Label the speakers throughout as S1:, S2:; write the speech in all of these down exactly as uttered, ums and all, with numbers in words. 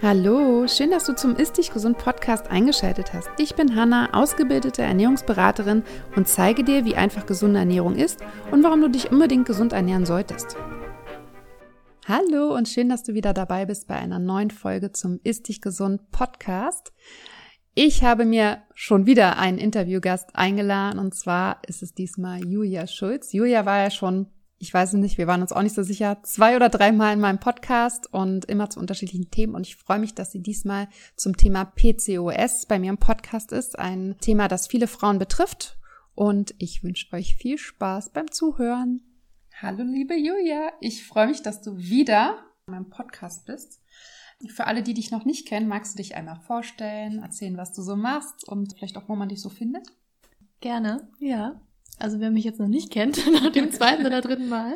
S1: Hallo, schön, dass du zum Ist Dich Gesund Podcast eingeschaltet hast. Ich bin Hanna, ausgebildete Ernährungsberaterin und zeige dir, wie einfach gesunde Ernährung ist und warum du dich unbedingt gesund ernähren solltest. Hallo und schön, dass du wieder dabei bist bei einer neuen Folge zum Ist Dich Gesund Podcast. Ich habe mir schon wieder einen Interviewgast eingeladen und zwar ist es diesmal Julia Schulz. Julia war ja schon, ich weiß es nicht, wir waren uns auch nicht so sicher, zwei oder dreimal in meinem Podcast und immer zu unterschiedlichen Themen. Und ich freue mich, dass sie diesmal zum Thema P C O S bei mir im Podcast ist. Ein Thema, das viele Frauen betrifft. Und ich wünsche euch viel Spaß beim Zuhören. Hallo liebe Julia, ich freue mich, dass du wieder in meinem Podcast bist. Für alle, die dich noch nicht kennen, magst du dich einmal vorstellen, erzählen, was du so machst und vielleicht auch, wo man dich so findet?
S2: Gerne, ja. Also wer mich jetzt noch nicht kennt, nach dem zweiten oder dritten Mal.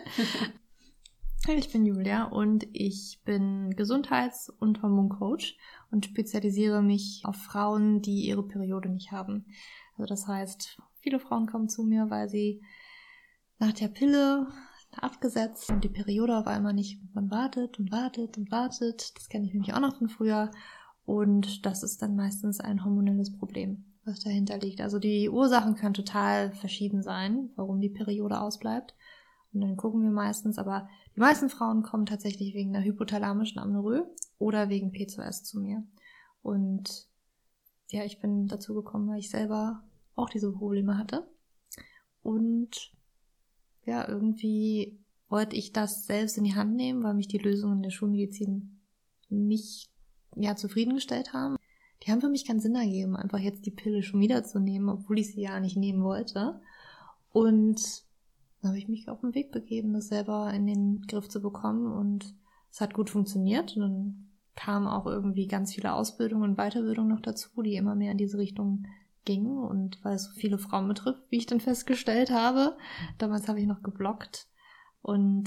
S2: Ich bin Julia und ich bin Gesundheits- und Hormoncoach und spezialisiere mich auf Frauen, die ihre Periode nicht haben. Also das heißt, viele Frauen kommen zu mir, weil sie nach der Pille abgesetzt und die Periode auf einmal nicht. Man wartet und wartet und wartet. Das kenne ich nämlich auch noch von früher. Und das ist dann meistens ein hormonelles Problem, was dahinter liegt. Also die Ursachen können total verschieden sein, warum die Periode ausbleibt. Und dann gucken wir meistens, aber die meisten Frauen kommen tatsächlich wegen einer hypothalamischen Amenorrhoe oder wegen P C O S zu mir. Und ja, ich bin dazu gekommen, weil ich selber auch diese Probleme hatte. Und ja, irgendwie wollte ich das selbst in die Hand nehmen, weil mich die Lösungen der Schulmedizin nicht ja, zufriedengestellt haben. Die haben für mich keinen Sinn ergeben, einfach jetzt die Pille schon wieder zu nehmen, obwohl ich sie ja nicht nehmen wollte. Und dann habe ich mich auf den Weg begeben, das selber in den Griff zu bekommen und es hat gut funktioniert. Und dann kamen auch irgendwie ganz viele Ausbildungen und Weiterbildungen noch dazu, die immer mehr in diese Richtung gingen und weil es so viele Frauen betrifft, wie ich dann festgestellt habe. Damals habe ich noch gebloggt und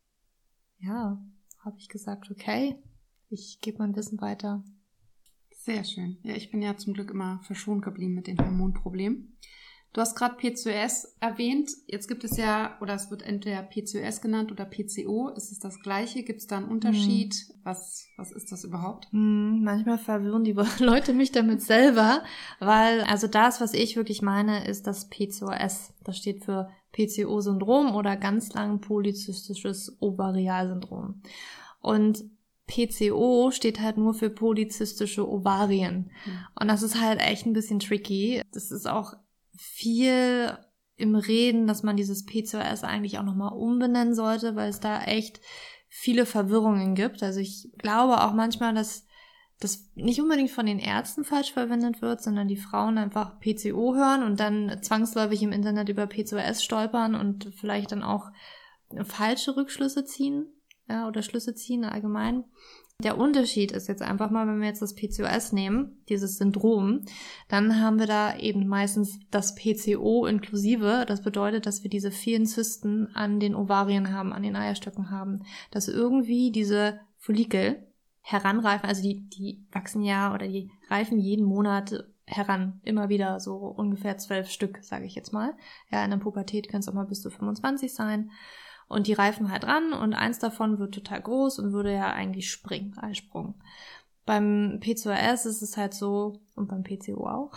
S2: ja, habe ich gesagt, okay, ich gebe mein Wissen weiter.
S1: Sehr schön. Ja, ich bin ja zum Glück immer verschont geblieben mit den Hormonproblemen. Du hast gerade P C O S erwähnt. Jetzt gibt es ja, oder es wird entweder P C O S genannt oder P C O. Ist es das Gleiche? Gibt es da einen Unterschied? Hm. Was, was ist das überhaupt?
S2: Hm, manchmal verwirren die Leute mich damit selber, weil also das, was ich wirklich meine, ist das P C O S. Das steht für P C O-Syndrom oder ganz lang polyzystisches Ovarialsyndrom. Und P C O steht halt nur für polyzystische Ovarien. Hm. Und das ist halt echt ein bisschen tricky. Das ist auch viel im Reden, dass man dieses P C O S eigentlich auch nochmal umbenennen sollte, weil es da echt viele Verwirrungen gibt. Also ich glaube auch manchmal, dass das nicht unbedingt von den Ärzten falsch verwendet wird, sondern die Frauen einfach P C O hören und dann zwangsläufig im Internet über P C O S stolpern und vielleicht dann auch falsche Rückschlüsse ziehen, ja, oder Schlüsse ziehen allgemein. Der Unterschied ist jetzt einfach mal, wenn wir jetzt das P C O S nehmen, dieses Syndrom, dann haben wir da eben meistens das P C O inklusive. Das bedeutet, dass wir diese vielen Zysten an den Ovarien haben, an den Eierstöcken haben, dass irgendwie diese Follikel heranreifen, also die, die wachsen ja oder die reifen jeden Monat heran, immer wieder so ungefähr zwölf Stück, sage ich jetzt mal. Ja, in der Pubertät können es auch mal bis zu fünfundzwanzig sein. Und die reifen halt ran und eins davon wird total groß und würde ja eigentlich springen, Eisprung. Beim P C O S ist es halt so, und beim P C O auch,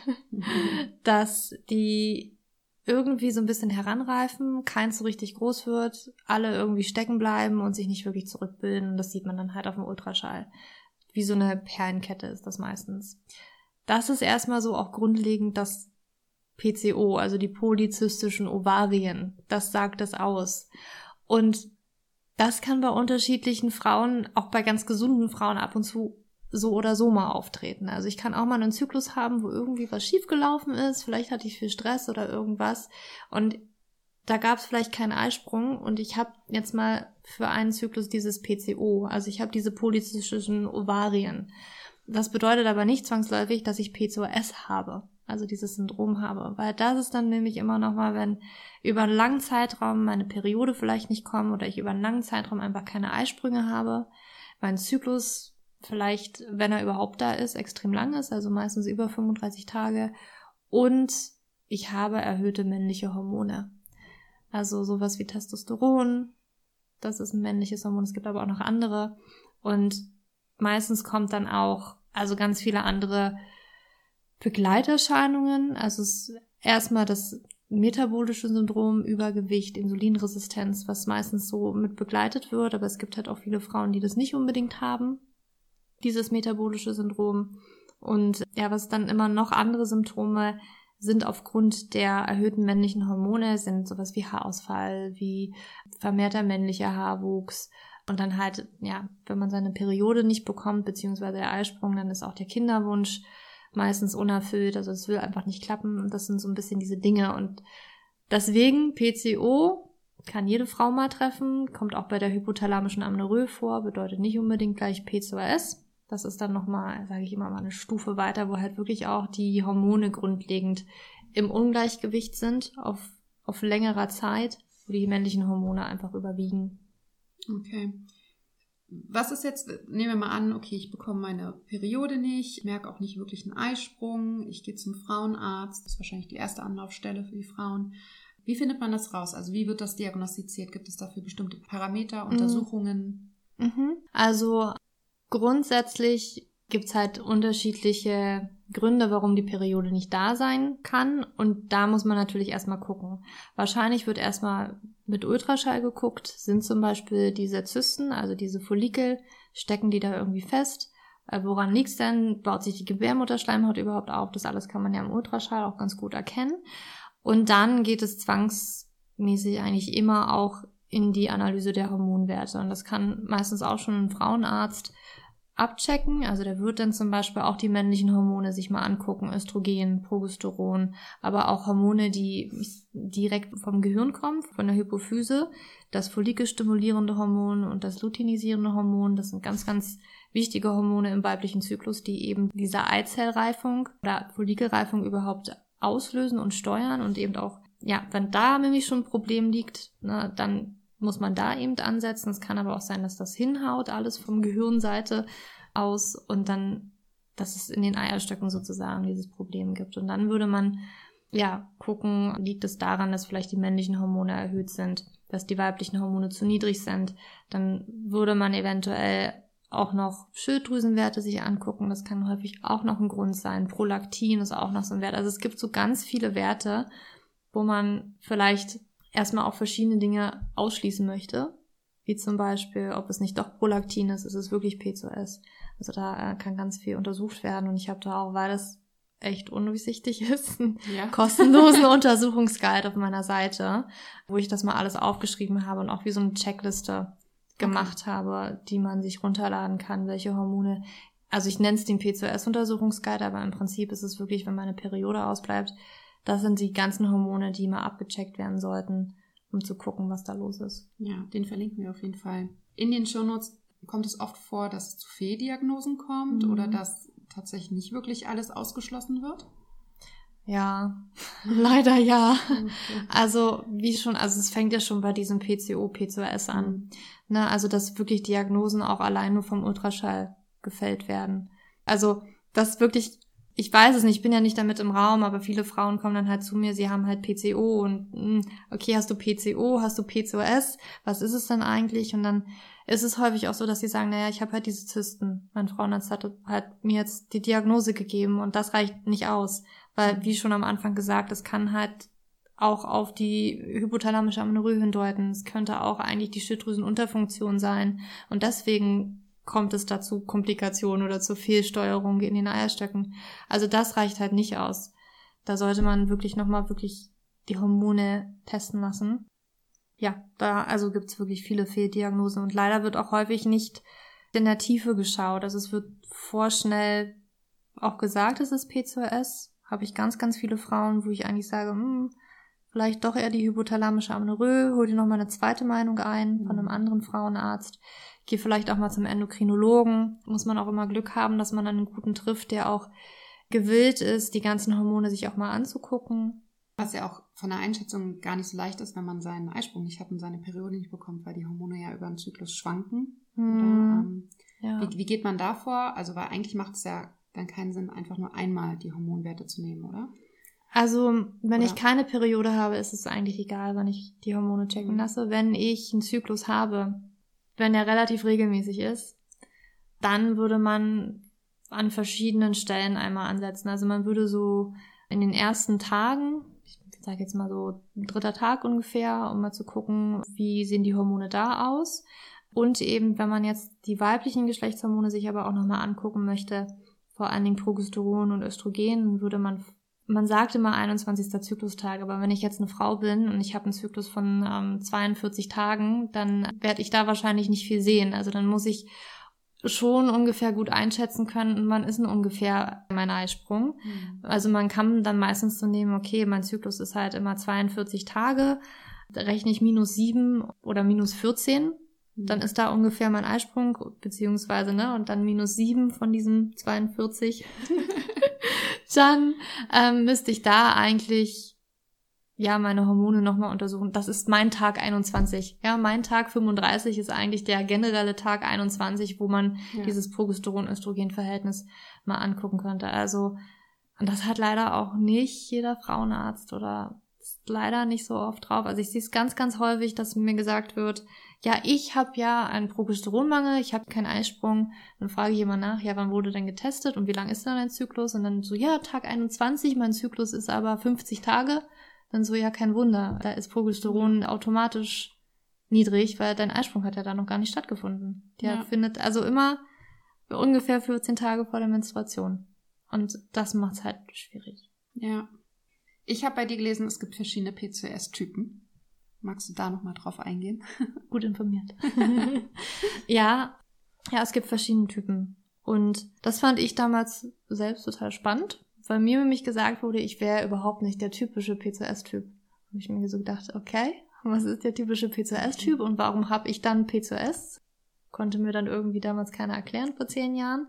S2: dass die irgendwie so ein bisschen heranreifen, keins so richtig groß wird, alle irgendwie stecken bleiben und sich nicht wirklich zurückbilden. Das sieht man dann halt auf dem Ultraschall. Wie so eine Perlenkette ist das meistens. Das ist erstmal so auch grundlegend das P C O, also die polyzystischen Ovarien, das sagt es aus. Und das kann bei unterschiedlichen Frauen, auch bei ganz gesunden Frauen ab und zu so oder so mal auftreten. Also ich kann auch mal einen Zyklus haben, wo irgendwie was schiefgelaufen ist, vielleicht hatte ich viel Stress oder irgendwas und da gab es vielleicht keinen Eisprung und ich habe jetzt mal für einen Zyklus dieses P C O, also ich habe diese polyzystischen Ovarien. Das bedeutet aber nicht zwangsläufig, dass ich P C O S habe, also dieses Syndrom habe, weil das ist dann nämlich immer nochmal, wenn über einen langen Zeitraum meine Periode vielleicht nicht kommt oder ich über einen langen Zeitraum einfach keine Eisprünge habe, mein Zyklus vielleicht, wenn er überhaupt da ist, extrem lang ist, also meistens über fünfunddreißig Tage und ich habe erhöhte männliche Hormone, also sowas wie Testosteron, das ist ein männliches Hormon, es gibt aber auch noch andere und meistens kommt dann auch, also ganz viele andere Begleiterscheinungen. Also es ist erstmal das metabolische Syndrom, Übergewicht, Insulinresistenz, was meistens so mit begleitet wird. Aber es gibt halt auch viele Frauen, die das nicht unbedingt haben, dieses metabolische Syndrom. Und ja, was dann immer noch andere Symptome sind aufgrund der erhöhten männlichen Hormone, sind sowas wie Haarausfall, wie vermehrter männlicher Haarwuchs. Und dann halt, ja, wenn man seine Periode nicht bekommt, beziehungsweise der Eisprung, dann ist auch der Kinderwunsch meistens unerfüllt. Also es will einfach nicht klappen. Und das sind so ein bisschen diese Dinge. Und deswegen P C O kann jede Frau mal treffen, kommt auch bei der hypothalamischen Amenorrhoe vor, bedeutet nicht unbedingt gleich P C O S. Das ist dann nochmal, sage ich immer mal, eine Stufe weiter, wo halt wirklich auch die Hormone grundlegend im Ungleichgewicht sind auf, auf längerer Zeit, wo die männlichen Hormone einfach überwiegen.
S1: Okay. Was ist jetzt, nehmen wir mal an, okay, ich bekomme meine Periode nicht, merke auch nicht wirklich einen Eisprung, ich gehe zum Frauenarzt, das ist wahrscheinlich die erste Anlaufstelle für die Frauen. Wie findet man das raus? Also wie wird das diagnostiziert? Gibt es dafür bestimmte Parameter, Untersuchungen?
S2: Mhm. Also grundsätzlich gibt's halt unterschiedliche Gründe, warum die Periode nicht da sein kann. Und da muss man natürlich erstmal gucken. Wahrscheinlich wird erstmal mit Ultraschall geguckt, sind zum Beispiel diese Zysten, also diese Follikel, stecken die da irgendwie fest? Woran liegt's denn? Baut sich die Gebärmutterschleimhaut überhaupt auf? Das alles kann man ja im Ultraschall auch ganz gut erkennen. Und dann geht es zwangsmäßig eigentlich immer auch in die Analyse der Hormonwerte. Und das kann meistens auch schon ein Frauenarzt abchecken. Also der wird dann zum Beispiel auch die männlichen Hormone sich mal angucken, Östrogen, Progesteron, aber auch Hormone, die direkt vom Gehirn kommen, von der Hypophyse. Das follikelstimulierende Hormon und das luteinisierende Hormon, das sind ganz, ganz wichtige Hormone im weiblichen Zyklus, die eben diese Eizellreifung oder Follikelreifung überhaupt auslösen und steuern und eben auch, ja, wenn da nämlich schon ein Problem liegt, ne, dann muss man da eben ansetzen. Es kann aber auch sein, dass das hinhaut, alles vom Gehirnseite aus und dann, dass es in den Eierstöcken sozusagen dieses Problem gibt. Und dann würde man, ja, gucken, liegt es daran, dass vielleicht die männlichen Hormone erhöht sind, dass die weiblichen Hormone zu niedrig sind. Dann würde man eventuell auch noch Schilddrüsenwerte sich angucken. Das kann häufig auch noch ein Grund sein. Prolaktin ist auch noch so ein Wert. Also es gibt so ganz viele Werte, wo man vielleicht erstmal auch verschiedene Dinge ausschließen möchte, wie zum Beispiel, ob es nicht doch Prolaktin ist, ist es wirklich P C O S. Also da äh, kann ganz viel untersucht werden und ich habe da auch, weil das echt undurchsichtig ist, einen ja. kostenlosen Untersuchungsguide auf meiner Seite, wo ich das mal alles aufgeschrieben habe und auch wie so eine Checkliste gemacht okay. habe, die man sich runterladen kann, welche Hormone, also ich nenne es den P C O S-Untersuchungsguide, aber im Prinzip ist es wirklich, wenn meine Periode ausbleibt, das sind die ganzen Hormone, die mal abgecheckt werden sollten, um zu gucken, was da los ist.
S1: Ja, den verlinken wir auf jeden Fall. In den Shownotes kommt es oft vor, dass es zu Fehldiagnosen kommt mhm. oder dass tatsächlich nicht wirklich alles ausgeschlossen wird?
S2: Ja, leider ja. Okay. Also wie schon, also es fängt ja schon bei diesem P C O, P C O S an. Mhm. Ne, also dass wirklich Diagnosen auch allein nur vom Ultraschall gefällt werden. Also das wirklich... Ich weiß es nicht, ich bin ja nicht damit im Raum, aber viele Frauen kommen dann halt zu mir, sie haben halt P C O und okay, hast du P C O, hast du P C O S, was ist es denn eigentlich? Und dann ist es häufig auch so, dass sie sagen, naja, ich habe halt diese Zysten. Mein Frauenarzt hat halt mir jetzt die Diagnose gegeben und das reicht nicht aus, weil wie schon am Anfang gesagt, es kann halt auch auf die hypothalamische Amenorrhoe hindeuten. Es könnte auch eigentlich die Schilddrüsenunterfunktion sein und deswegen kommt es dazu Komplikationen oder zur Fehlsteuerung in den Eierstöcken. Also das reicht halt nicht aus. Da sollte man wirklich nochmal wirklich die Hormone testen lassen. Ja, da also gibt's wirklich viele Fehldiagnosen und leider wird auch häufig nicht in der Tiefe geschaut. Also es wird vorschnell auch gesagt, es ist P C O S. Habe ich ganz, ganz viele Frauen, wo ich eigentlich sage, hm, vielleicht doch eher die hypothalamische Amenorrhoe, hol dir nochmal eine zweite Meinung ein von einem anderen Frauenarzt. Geh vielleicht auch mal zum Endokrinologen. Muss man auch immer Glück haben, dass man einen guten trifft, der auch gewillt ist, die ganzen Hormone sich auch mal anzugucken.
S1: Was ja auch von der Einschätzung gar nicht so leicht ist, wenn man seinen Eisprung nicht hat und seine Periode nicht bekommt, weil die Hormone ja über den Zyklus schwanken. Hm, Oder, ähm, ja. wie, wie geht man da vor? Also, weil eigentlich macht es ja dann keinen Sinn, einfach nur einmal die Hormonwerte zu nehmen, oder?
S2: Also, wenn
S1: Oder?
S2: ich keine Periode habe, ist es eigentlich egal, wann ich die Hormone checken lasse. Wenn ich einen Zyklus habe, wenn der relativ regelmäßig ist dann würde man an verschiedenen Stellen einmal ansetzen. Also man würde so in den ersten Tagen, ich sage jetzt mal so dritter Tag ungefähr, um mal zu gucken, wie sehen die Hormone da aus. Und eben, wenn man jetzt die weiblichen Geschlechtshormone sich aber auch nochmal angucken möchte, vor allen Dingen Progesteron und Östrogen, würde man, man sagt immer einundzwanzigster Zyklustag, aber wenn ich jetzt eine Frau bin und ich habe einen Zyklus von ähm, zweiundvierzig Tagen, dann werde ich da wahrscheinlich nicht viel sehen. Also dann muss ich schon ungefähr gut einschätzen können, wann ist denn ungefähr mein Eisprung. Mhm. Also man kann dann meistens so nehmen, okay, mein Zyklus ist halt immer zweiundvierzig Tage, da rechne ich minus sieben oder minus vierzehn, mhm. dann ist da ungefähr mein Eisprung, beziehungsweise, ne, und dann minus sieben von diesem zweiundvierzig. Dann ähm, müsste ich da eigentlich ja, meine Hormone nochmal untersuchen. Das ist mein Tag einundzwanzig. Ja, mein Tag fünfunddreißig ist eigentlich der generelle Tag einundzwanzig, wo man ja. dieses Progesteron-Östrogen-Verhältnis mal angucken könnte. Also, und das hat leider auch nicht jeder Frauenarzt oder ist leider nicht so oft drauf. Also ich sehe es ganz, ganz häufig, dass mir gesagt wird, ja, ich habe ja einen Progesteronmangel, ich habe keinen Eisprung. Dann frage ich jemand nach, ja, wann wurde denn getestet und wie lang ist denn dein Zyklus? Und dann so, ja, Tag einundzwanzig, mein Zyklus ist aber fünfzig Tage. Dann so, ja, kein Wunder, da ist Progesteron automatisch niedrig, weil dein Eisprung hat ja da noch gar nicht stattgefunden. Der ja. findet also immer ungefähr vierzehn Tage vor der Menstruation. Und das macht's halt schwierig.
S1: Ja. Ich habe bei dir gelesen, es gibt verschiedene P C O S-Typen. Magst du da nochmal drauf eingehen?
S2: Gut informiert. ja, ja, es gibt verschiedene Typen. Und das fand ich damals selbst total spannend, weil mir nämlich gesagt wurde, ich wäre überhaupt nicht der typische P C O S-Typ. Habe ich mir so gedacht, okay, was ist der typische P C O S-Typ und warum habe ich dann P C O S? Konnte mir dann irgendwie damals keiner erklären vor zehn Jahren.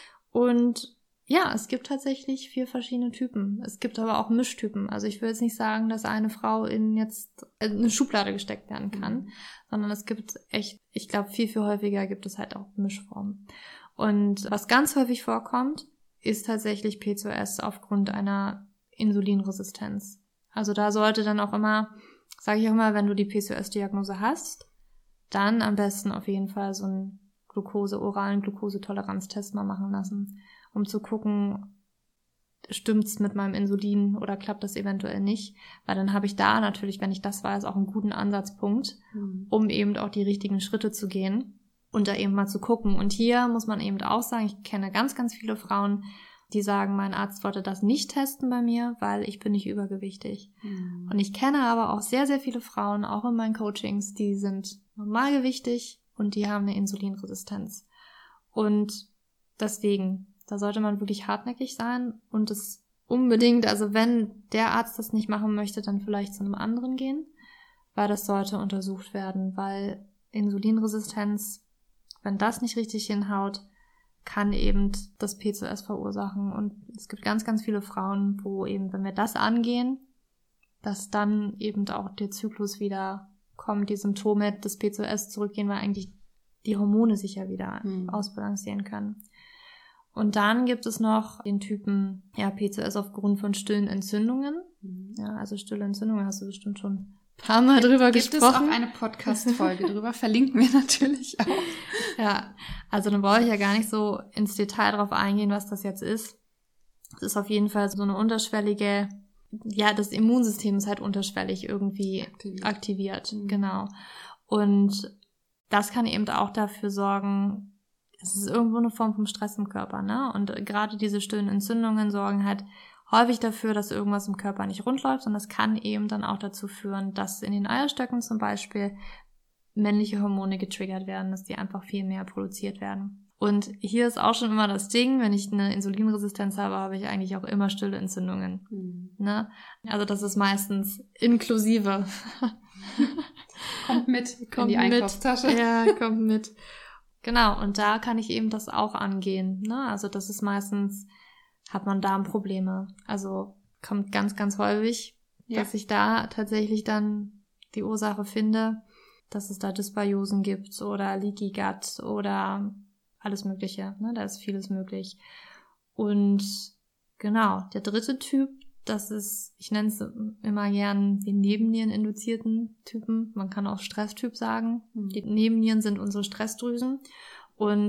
S2: Und ja, es gibt tatsächlich vier verschiedene Typen. Es gibt aber auch Mischtypen. Also ich will jetzt nicht sagen, dass eine Frau in jetzt eine Schublade gesteckt werden kann, mhm. sondern es gibt echt, ich glaube, viel, viel häufiger gibt es halt auch Mischformen. Und was ganz häufig vorkommt, ist tatsächlich P C O S aufgrund einer Insulinresistenz. Also da sollte dann auch immer, sage ich auch immer, wenn du die P C O S-Diagnose hast, dann am besten auf jeden Fall so einen Glucose, oralen Glukosetoleranztest mal machen lassen, um zu gucken, stimmt's mit meinem Insulin oder klappt das eventuell nicht, weil dann habe ich da natürlich, wenn ich das weiß, auch einen guten Ansatzpunkt, mhm. um eben auch die richtigen Schritte zu gehen. Und da eben mal zu gucken. Und hier muss man eben auch sagen, ich kenne ganz, ganz viele Frauen, die sagen, mein Arzt wollte das nicht testen bei mir, weil ich bin nicht übergewichtig. Mhm. Und ich kenne aber auch sehr, sehr viele Frauen, auch in meinen Coachings, die sind normalgewichtig und die haben eine Insulinresistenz. Und deswegen, da sollte man wirklich hartnäckig sein und es unbedingt, also wenn der Arzt das nicht machen möchte, dann vielleicht zu einem anderen gehen, weil das sollte untersucht werden, weil Insulinresistenz, wenn das nicht richtig hinhaut, kann eben das P C O S verursachen. Und es gibt ganz, ganz viele Frauen, wo eben, wenn wir das angehen, dass dann eben auch der Zyklus wieder kommt, die Symptome des P C O S zurückgehen, weil eigentlich die Hormone sich ja wieder mhm. ausbalancieren können. Und dann gibt es noch den Typen ja, P C O S aufgrund von stillen Entzündungen. Mhm. Ja, also stille Entzündungen hast du bestimmt schon paar Mal drüber
S1: Gibt
S2: gesprochen.
S1: Gibt es auch eine Podcast-Folge drüber, verlinken wir natürlich auch.
S2: Ja, also dann brauche ich ja gar nicht so ins Detail drauf eingehen, was das jetzt ist. Es ist auf jeden Fall so eine unterschwellige, ja, das Immunsystem ist halt unterschwellig irgendwie aktiviert, aktiviert mhm. genau. Und das kann eben auch dafür sorgen, es ist irgendwo eine Form von Stress im Körper, ne? Und gerade diese stillen Entzündungen sorgen halt häufig dafür, dass irgendwas im Körper nicht rund läuft und das kann eben dann auch dazu führen, dass in den Eierstöcken zum Beispiel männliche Hormone getriggert werden, dass die einfach viel mehr produziert werden. Und hier ist auch schon immer das Ding, wenn ich eine Insulinresistenz habe, habe ich eigentlich auch immer stille Entzündungen. Mhm. Ne? Also das ist meistens inklusive.
S1: Kommt mit
S2: kommt
S1: in die Einkaufstasche.
S2: Mit. Ja, kommt mit. Genau, und da kann ich eben das auch angehen. Ne? Also das ist meistens, hat man Darmprobleme. Also kommt ganz, ganz häufig, ja. dass ich da tatsächlich dann die Ursache finde, dass es da Dysbiosen gibt oder Leaky Gut oder alles Mögliche. Ne? Da ist vieles möglich. Und genau, der dritte Typ, das ist, ich nenne es immer gern den Nebenniereninduzierten Typen. Man kann auch Stresstyp sagen. Mhm. Die Nebennieren sind unsere Stressdrüsen. Und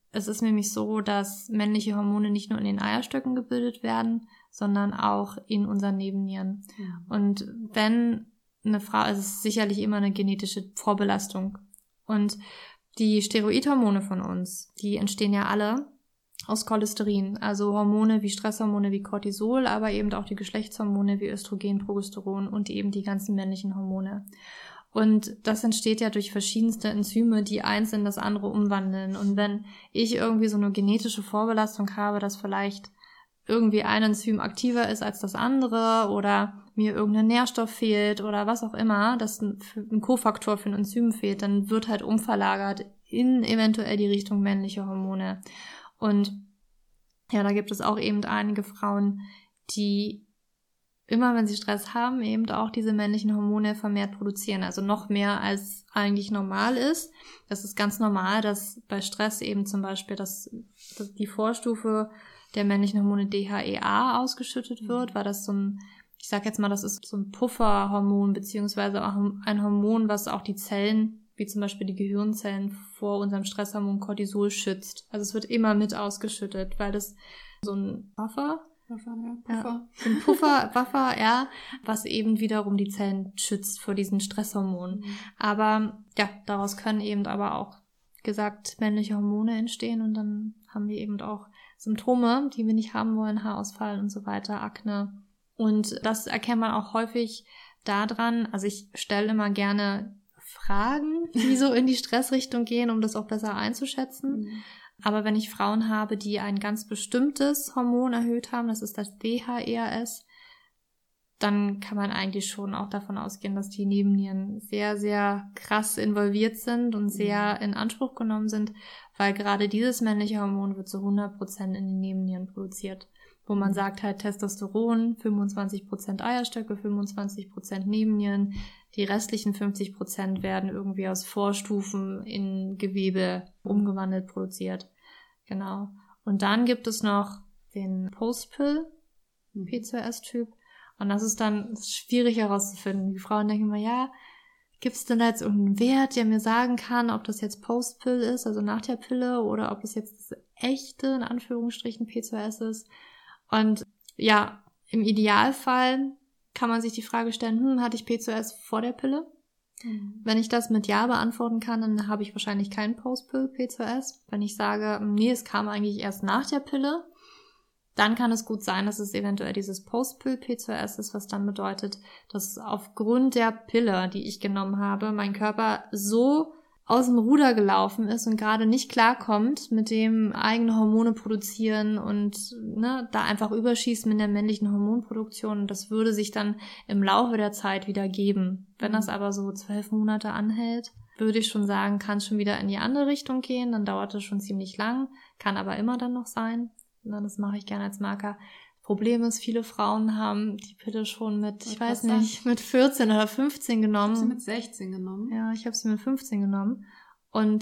S2: es ist nämlich so, dass männliche Hormone nicht nur in den Eierstöcken gebildet werden, sondern auch in unseren Nebennieren. Mhm. Und wenn eine Frau, also es ist sicherlich immer eine genetische Vorbelastung. Und die Steroidhormone von uns, die entstehen ja alle aus Cholesterin, also Hormone wie Stresshormone wie Cortisol, aber eben auch die Geschlechtshormone wie Östrogen, Progesteron und eben die ganzen männlichen Hormone. Und das entsteht ja durch verschiedenste Enzyme, die eins in das andere umwandeln. Und wenn ich irgendwie so eine genetische Vorbelastung habe, dass vielleicht irgendwie ein Enzym aktiver ist als das andere oder mir irgendein Nährstoff fehlt oder was auch immer, dass ein, ein Kofaktor für ein Enzym fehlt, dann wird halt umverlagert in eventuell die Richtung männliche Hormone. Und ja, da gibt es auch eben einige Frauen, die immer, wenn sie Stress haben, eben auch diese männlichen Hormone vermehrt produzieren. Also noch mehr, als eigentlich normal ist. Das ist ganz normal, dass bei Stress eben zum Beispiel das, das die Vorstufe der männlichen Hormone D H E A ausgeschüttet wird, weil das so ein, ich sag jetzt mal, das ist so ein Pufferhormon, beziehungsweise auch ein Hormon, was auch die Zellen, wie zum Beispiel die Gehirnzellen, vor unserem Stresshormon Cortisol schützt. Also es wird immer mit ausgeschüttet, weil das so ein Buffer
S1: Puffer, ja. Puffer.
S2: Ja, ein Puffer, Buffer, ja, was eben wiederum die Zellen schützt vor diesen Stresshormonen. Mhm. Aber ja, daraus können eben aber auch, gesagt, männliche Hormone entstehen und dann haben wir eben auch Symptome, die wir nicht haben wollen, Haarausfall und so weiter, Akne. Und das erkennt man auch häufig daran, also ich stelle immer gerne Fragen, die so in die Stressrichtung gehen, um das auch besser einzuschätzen. Mhm. Aber wenn ich Frauen habe, die ein ganz bestimmtes Hormon erhöht haben, das ist das D H E A S, dann kann man eigentlich schon auch davon ausgehen, dass die Nebennieren sehr, sehr krass involviert sind und sehr in Anspruch genommen sind, weil gerade dieses männliche Hormon wird zu hundert Prozent in den Nebennieren produziert. Wo man sagt halt Testosteron, fünfundzwanzig Prozent Eierstöcke, fünfundzwanzig Prozent Nebennieren, die restlichen fünfzig Prozent werden irgendwie aus Vorstufen in Gewebe umgewandelt produziert. Genau. Und dann gibt es noch den Post-Pill, P C O S-Typ. Und das ist dann schwierig herauszufinden. Die Frauen denken immer, ja, gibt es denn da jetzt irgendeinen Wert, der mir sagen kann, ob das jetzt Post-Pill ist, also nach der Pille, oder ob das jetzt das echte, in Anführungsstrichen, P C O S ist. Und ja, im Idealfall kann man sich die Frage stellen, hm, hatte ich P C O S vor der Pille? Mhm. Wenn ich das mit Ja beantworten kann, dann habe ich wahrscheinlich keinen Post-Pill-P C O S. Wenn ich sage, nee, es kam eigentlich erst nach der Pille, dann kann es gut sein, dass es eventuell dieses Post-Pill-P C O S ist, was dann bedeutet, dass aufgrund der Pille, die ich genommen habe, mein Körper so aus dem Ruder gelaufen ist und gerade nicht klarkommt mit dem eigene Hormone produzieren und ne, da einfach überschießen mit der männlichen Hormonproduktion. Das würde sich dann im Laufe der Zeit wieder geben. Wenn das aber so zwölf Monate anhält, würde ich schon sagen, kann es schon wieder in die andere Richtung gehen. Dann dauert es schon ziemlich lang, kann aber immer dann noch sein. Na, das mache ich gerne als Marker. Problem ist, viele Frauen haben die Pille schon mit, ich weiß nicht, mit vierzehn oder fünfzehn genommen. Ich habe sie
S1: mit sechzehn genommen.
S2: Ja, ich habe sie mit fünfzehn genommen. Und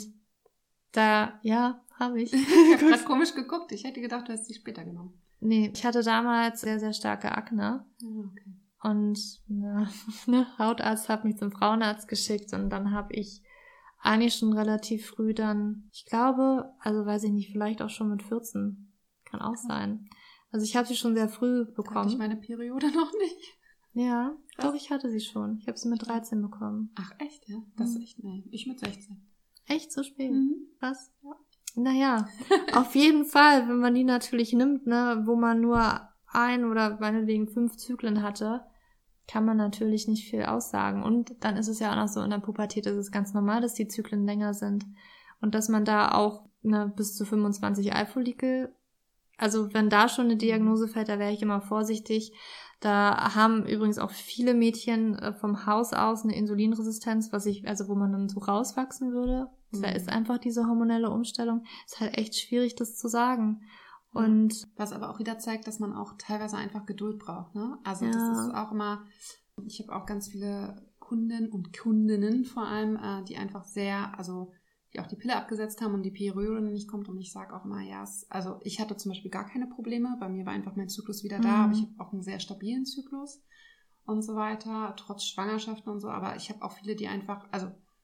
S2: da, ja, habe ich.
S1: Ich habe gerade komisch geguckt. Ich hätte gedacht, du hast sie später genommen.
S2: Nee, ich hatte damals sehr, sehr starke Akne.
S1: Okay.
S2: Und ne, ne, Hautarzt hat mich zum Frauenarzt geschickt und dann habe ich eigentlich schon relativ früh dann, ich glaube, also weiß ich nicht, vielleicht auch schon mit vierzehn. Kann auch sein. Also ich habe sie schon sehr früh bekommen.
S1: Hatte ich meine Periode noch nicht?
S2: Ja, doch, ich hatte sie schon. Ich habe sie mit dreizehn bekommen.
S1: Ach, echt, ja? Das ist echt, nee. Ich mit sechzehn.
S2: Echt, so spät?
S1: Mhm.
S2: Was? Ja. Naja, auf jeden Fall, wenn man die natürlich nimmt, ne, wo man nur ein oder meinetwegen fünf Zyklen hatte, kann man natürlich nicht viel aussagen. Und dann ist es ja auch noch so, in der Pubertät ist es ganz normal, dass die Zyklen länger sind. Und dass man da auch ne, bis zu fünfundzwanzig Eifolikel, also wenn da schon eine Diagnose fällt, da wäre ich immer vorsichtig. Da haben übrigens auch viele Mädchen vom Haus aus eine Insulinresistenz, was ich, also wo man dann so rauswachsen würde. Mhm. Da ist einfach diese hormonelle Umstellung. Ist halt echt schwierig, das zu sagen. Und
S1: was aber auch wieder zeigt, dass man auch teilweise einfach Geduld braucht, ne? Also
S2: ja.
S1: Das ist auch immer, ich habe auch ganz viele Kunden und Kundinnen vor allem, äh, die einfach sehr, also die auch die Pille abgesetzt haben und die Periode nicht kommt. Und ich sage auch immer, ja, es, also ich hatte zum Beispiel gar keine Probleme. Bei mir war einfach mein Zyklus wieder da, mhm. aber ich habe auch einen sehr stabilen Zyklus und so weiter, trotz Schwangerschaften und so. Aber ich habe auch viele, die einfach, also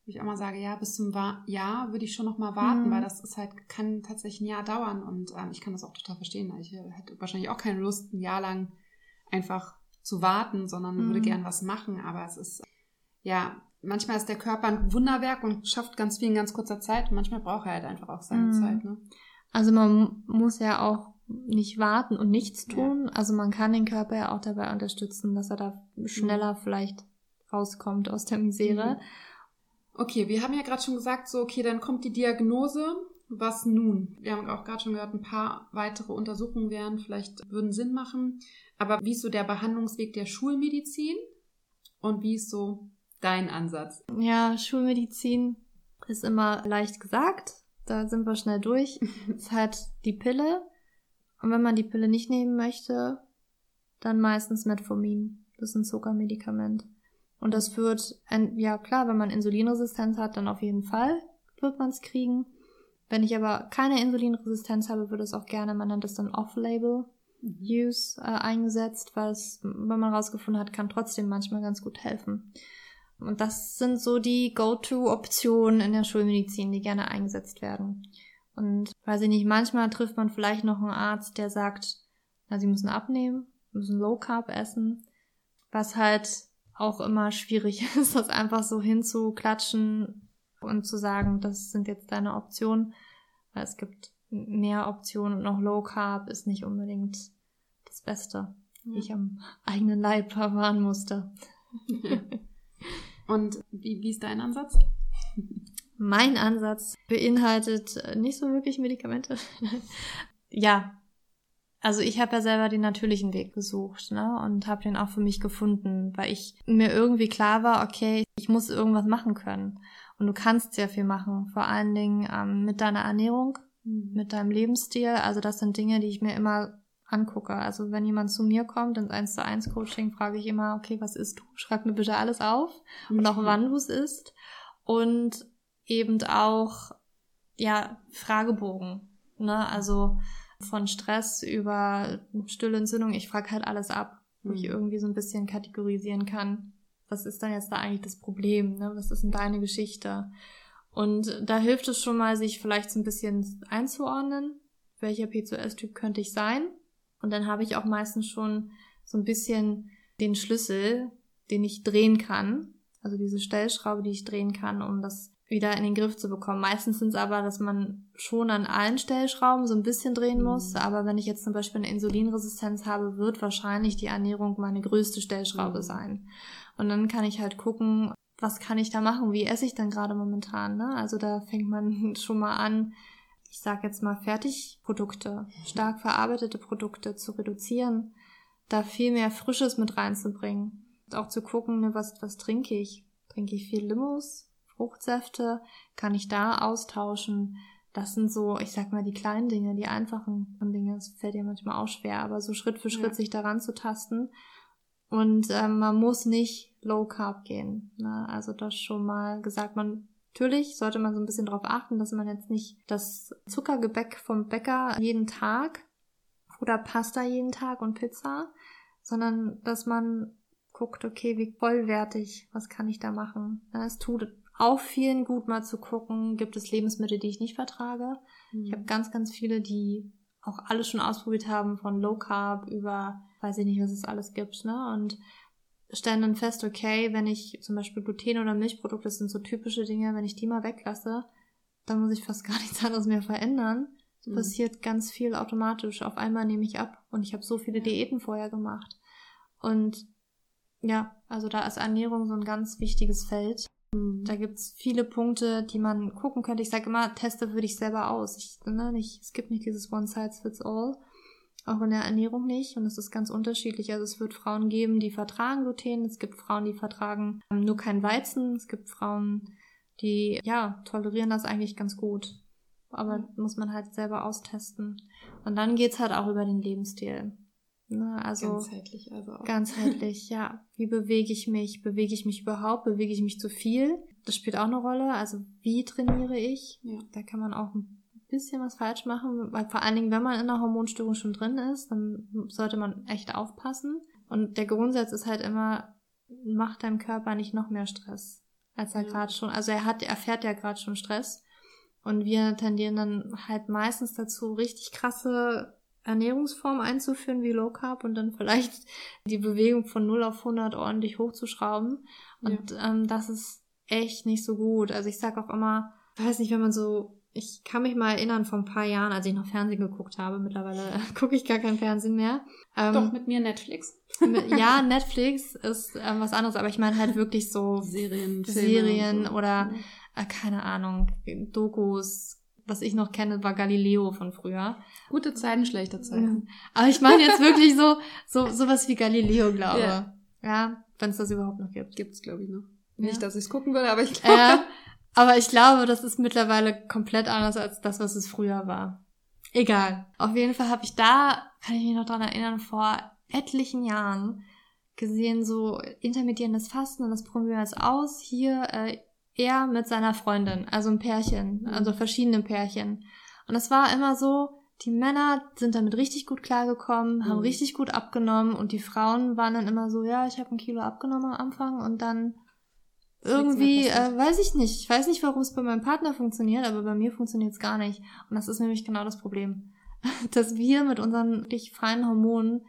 S1: Wo ich auch mal sage, ja, bis zum Wa- Jahr würde ich schon noch mal warten,
S2: Mhm.
S1: weil das ist halt, kann tatsächlich ein Jahr dauern und ähm, ich kann das auch total verstehen. Ich äh, hätte wahrscheinlich auch keine Lust, ein Jahr lang einfach zu warten, sondern
S2: Mhm.
S1: würde gern was machen, aber es ist, ja, manchmal ist der Körper ein Wunderwerk und schafft ganz viel in ganz kurzer Zeit und manchmal braucht er halt einfach auch seine
S2: Mhm.
S1: Zeit, ne?
S2: Also man muss ja auch nicht warten und nichts tun. Ja. Also man kann den Körper ja auch dabei unterstützen, dass er da schneller mhm. vielleicht rauskommt aus der Misere.
S1: Mhm. Okay, wir haben ja gerade schon gesagt, so okay, dann kommt die Diagnose. Was nun? Wir haben auch gerade schon gehört, ein paar weitere Untersuchungen wären, vielleicht würden Sinn machen. Aber wie ist so der Behandlungsweg der Schulmedizin? Und wie ist so dein Ansatz?
S2: Ja, Schulmedizin ist immer leicht gesagt. Da sind wir schnell durch. Es ist halt die Pille. Und wenn man die Pille nicht nehmen möchte, dann meistens Metformin. Das ist ein Zuckermedikament. Und das wird, ja klar, wenn man Insulinresistenz hat, dann auf jeden Fall wird man es kriegen. Wenn ich aber keine Insulinresistenz habe, wird es auch gerne, man nennt es dann Off-Label-Use äh, eingesetzt, weil es, wenn man rausgefunden hat, kann trotzdem manchmal ganz gut helfen. Und das sind so die Go-To-Optionen in der Schulmedizin, die gerne eingesetzt werden. Und weiß ich nicht, manchmal trifft man vielleicht noch einen Arzt, der sagt, na, sie müssen abnehmen, müssen Low Carb essen, was halt auch immer schwierig ist, das einfach so hinzuklatschen und zu sagen, das sind jetzt deine Optionen, weil es gibt mehr Optionen und noch Low Carb ist nicht unbedingt das Beste, ja. Wie ich am eigenen Leib erfahren musste.
S1: Ja. Und wie, wie ist dein Ansatz?
S2: Mein Ansatz beinhaltet nicht so wirklich Medikamente. Ja, also ich habe ja selber den natürlichen Weg gesucht, ne, und habe den auch für mich gefunden, weil ich mir irgendwie klar war, okay, ich muss irgendwas machen können. Und du kannst sehr viel machen, vor allen Dingen ähm, mit deiner Ernährung, mhm. mit deinem Lebensstil. Also das sind Dinge, die ich mir immer angucke. Also wenn jemand zu mir kommt ins eins zu eins Coaching, frage ich immer, okay, was isst du? Schreib mir bitte alles auf mhm. und auch wann du es isst. Und eben auch, ja, Fragebogen, ne, also von Stress über stille Entzündung, ich frage halt alles ab, wo mhm. ich irgendwie so ein bisschen kategorisieren kann, was ist dann jetzt da eigentlich das Problem, ne, was ist denn deine Geschichte? Und da hilft es schon mal, sich vielleicht so ein bisschen einzuordnen, welcher P C O S-Typ könnte ich sein? Und dann habe ich auch meistens schon so ein bisschen den Schlüssel, den ich drehen kann, also diese Stellschraube, die ich drehen kann, um das wieder in den Griff zu bekommen. Meistens sind es aber, dass man schon an allen Stellschrauben so ein bisschen drehen mhm. muss, aber wenn ich jetzt zum Beispiel eine Insulinresistenz habe, wird wahrscheinlich die Ernährung meine größte Stellschraube mhm. sein. Und dann kann ich halt gucken, was kann ich da machen, wie esse ich dann gerade momentan, ne? Also da fängt man schon mal an, ich sag jetzt mal Fertigprodukte, stark verarbeitete Produkte zu reduzieren, da viel mehr Frisches mit reinzubringen. Und auch zu gucken, ne, was, was trinke ich? Trinke ich viel Limos? Fruchtsäfte, kann ich da austauschen. Das sind so, ich sag mal, die kleinen Dinge, die einfachen Dinge. Das fällt ja manchmal auch schwer, aber so Schritt für Schritt ja. sich daran zu tasten. Und ähm, man muss nicht Low Carb gehen. Ne? Also das schon mal gesagt. Man natürlich sollte man so ein bisschen darauf achten, dass man jetzt nicht das Zuckergebäck vom Bäcker jeden Tag oder Pasta jeden Tag und Pizza, sondern dass man guckt, okay, wie vollwertig, was kann ich da machen? Ne? Es tut auch vielen gut, mal zu gucken, gibt es Lebensmittel, die ich nicht vertrage. Mhm. Ich habe ganz, ganz viele, die auch alles schon ausprobiert haben, von Low Carb über, weiß ich nicht, was es alles gibt, ne? Und stellen dann fest, okay, wenn ich zum Beispiel Gluten oder Milchprodukte, das sind so typische Dinge, wenn ich die mal weglasse, dann muss ich fast gar nichts anderes mehr verändern. So mhm. passiert ganz viel automatisch. Auf einmal nehme ich ab und ich habe so viele Diäten vorher gemacht. Und ja, also da ist Ernährung so ein ganz wichtiges Feld. Da gibt's viele Punkte, die man gucken könnte. Ich sage immer, teste für dich selber aus. Ich, ne, nicht, es gibt nicht dieses One Size Fits All, auch in der Ernährung nicht. Und es ist ganz unterschiedlich. Also es wird Frauen geben, die vertragen Gluten. Es gibt Frauen, die vertragen nur kein Weizen. Es gibt Frauen, die ja tolerieren das eigentlich ganz gut. Aber muss man halt selber austesten. Und dann geht's halt auch über den Lebensstil. Ne, also
S1: ganzheitlich, also auch.
S2: Ganzheitlich, ja. Wie bewege ich mich? Bewege ich mich überhaupt? Bewege ich mich zu viel? Das spielt auch eine Rolle. Also wie trainiere ich? Ja. Da kann man auch ein bisschen was falsch machen. Weil vor allen Dingen, wenn man in einer Hormonstörung schon drin ist, dann sollte man echt aufpassen. Und der Grundsatz ist halt immer, mach deinem Körper nicht noch mehr Stress. als er
S1: Ja.
S2: gerade schon, also er hat, er fährt ja gerade schon Stress. Und wir tendieren dann halt meistens dazu, richtig krasse Ernährungsformen einzuführen, wie Low Carb und dann vielleicht die Bewegung von null auf hundert ordentlich hochzuschrauben. Und ja. ähm, das ist echt nicht so gut. Also ich sag auch immer, ich weiß nicht, wenn man so, ich kann mich mal erinnern, vor ein paar Jahren, als ich noch Fernsehen geguckt habe, mittlerweile gucke ich gar kein Fernsehen mehr. Ähm,
S1: Doch, mit mir Netflix.
S2: mit, ja, Netflix ist ähm, was anderes, aber ich meine halt wirklich so
S1: Serien,
S2: Serien
S1: Filme so.
S2: oder,
S1: ja.
S2: äh, keine Ahnung, Dokus. Was ich noch kenne, war Galileo von früher.
S1: Gute Zeiten, schlechte Zeiten.
S2: Aber ich meine jetzt wirklich so, so sowas wie Galileo, glaube ich.
S1: Ja,
S2: ja wenn es das überhaupt noch gibt.
S1: Gibt's, glaube ich, noch.
S2: Ja.
S1: Nicht, dass ich es gucken würde, aber ich glaube.
S2: Äh, aber ich glaube, das ist mittlerweile komplett anders als das, was es früher war. Egal. Auf jeden Fall habe ich da, kann ich mich noch dran erinnern, vor etlichen Jahren gesehen, so intermittierendes Fasten, und das probieren wir jetzt aus. Hier, äh, er mit seiner Freundin, also ein Pärchen, also verschiedene Pärchen. Und es war immer so, die Männer sind damit richtig gut klargekommen, mhm. haben richtig gut abgenommen, und die Frauen waren dann immer so, ja, ich habe ein Kilo abgenommen am Anfang, und dann irgendwie, äh, weiß ich nicht, ich weiß nicht, warum es bei meinem Partner funktioniert, aber bei mir funktioniert es gar nicht. Und das ist nämlich genau das Problem, dass wir mit unseren wirklich freien Hormonen